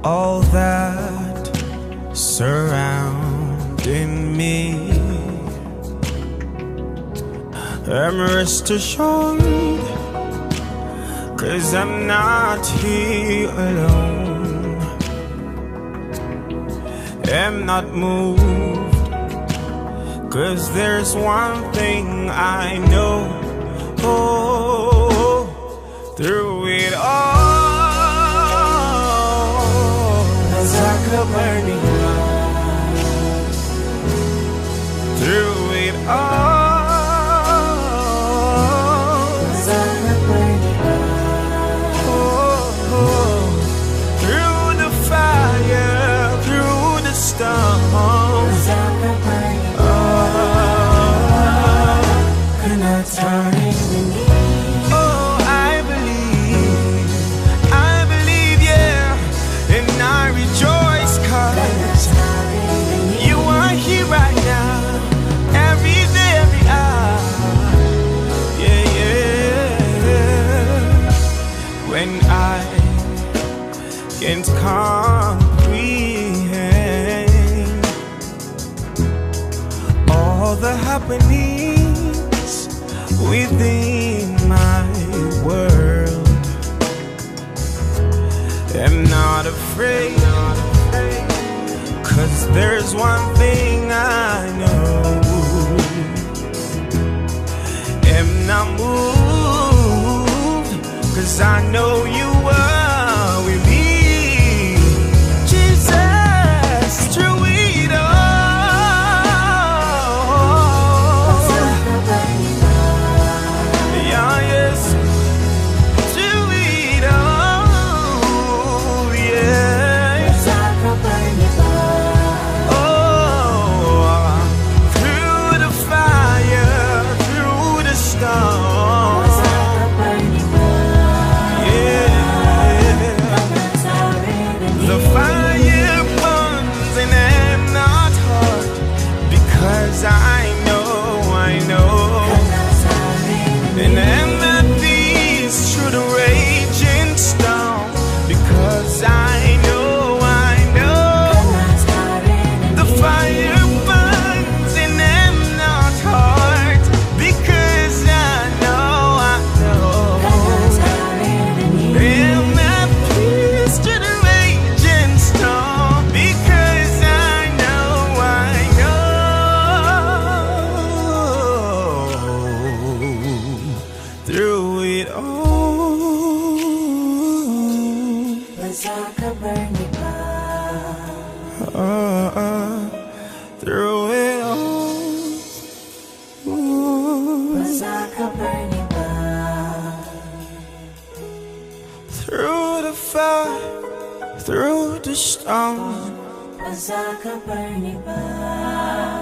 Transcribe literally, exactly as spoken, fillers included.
all that surrounding me. I'm rest assured, 'cause I'm not here alone. I'm not moved, 'cause there's one thing I know. Oh, through it all, as like a burning light. Through it all, as like a burning light. Oh, oh, through the fire, through the storm, as like a burning light. Oh, cannot turn it. Can't comprehend all the happenings within my world. I'm not afraid, 'cause there's one thing I know. I'm not moved, 'cause I know you are with me. Through it all, was like a burning fire. Uh, uh, through it all, was like a burning fire. Through the fire, through the storm, was like a burning fire.